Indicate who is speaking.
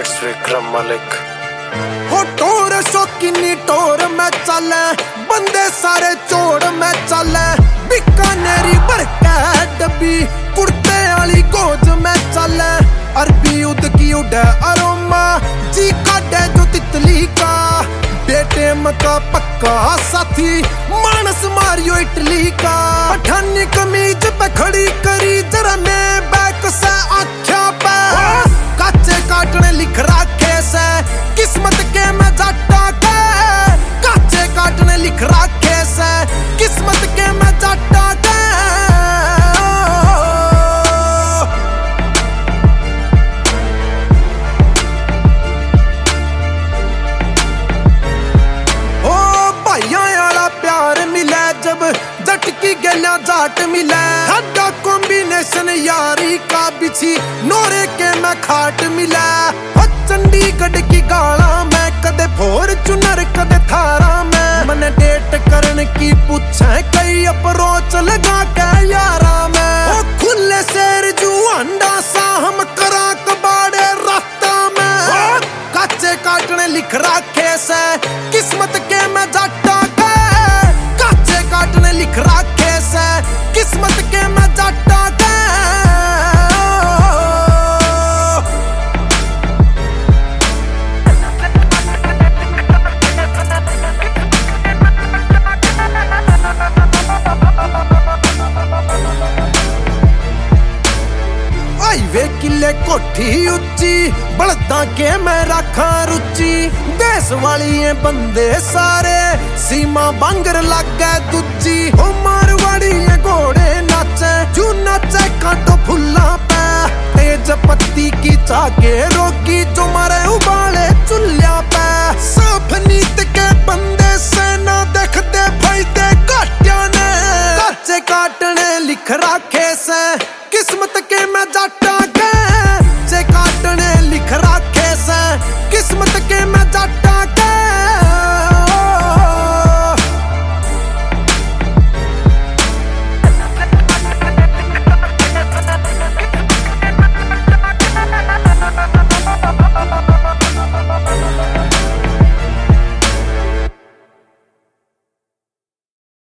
Speaker 1: It's Vikram Malik.
Speaker 2: हो टोर शौकीनी टोर में चले, बंदे सारे चोर में चले, बीकानेरी भर के डब्बी कुर्ते वाली गोज में चले, अरबी उद की उड़े अरोमा जी काटे जो तितली का, बेटे मका पक्का साथी मानस मारियो इटली का, पठानी कमीज पे खड़ी करी जरा मैं बैक से आख्या पे, काचे काटने लिख रखे से किस्मत के मैं जाटा के, काचे काटने लिख रखे से किस्मत के मैं जाटा के। ओ भाइयों वाला प्यार मिले जब झटकी गलियां जाट मिले, हड्डा कॉम्बिनेशन यारी का बिछी नोरे के मैं खाट मिला, चंडीगढ़ की गाला में कदे फॉर्च्यूनर कदे थारा में, मन डेट करने की पूछे कई अप्रोच लगा के यारा में, ओ खुले शेर जुआंडा सा हम करा कबाड़े रास्ता में, काचे काटने लिख रखे से किस्मत के मैं जाटा के, काचे काटने लिख रखे से किस्मत के मैं जाटा के। वे किले कोठी उच्ची बलदा के मैं रखा रुचि, देश वाली है बंदे सारे सीमा बांगर लागे दूजी, हो मारवाड़ी है घोड़े नाचे जू नाचे कांटो फुल्ला पे, तेज पत्ती की चाके रोकी जो मारे उबाले चुल्ला पे, साफ नीत के बंदे से ना देखते फायदे काटिया ने, काचे काटने लिख रखे से किस्मत के मैं जाटा के, काटने लिख रखे से किस्मत के मैं